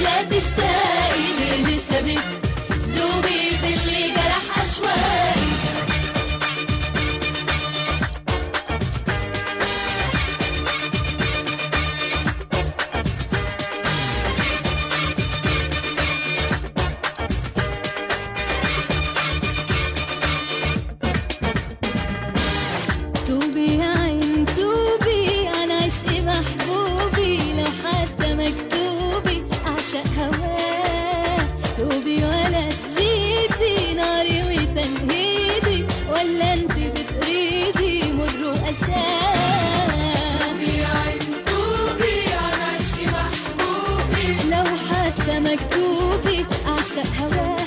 ولا تشتاقي ليه لسه بتدوبي في اللي جرح أشواقي. توبي يا عين توبي عن عشق محبوبي، لو حتى مكتوبي أعشق هواه. توبي ولا تزيدي ناري وتنهيدي، ولا انت بتريدي مر وأساه. توبي يا عين توبي عن عشق محبوبي، لو حتى مكتوبي أعشق هواه.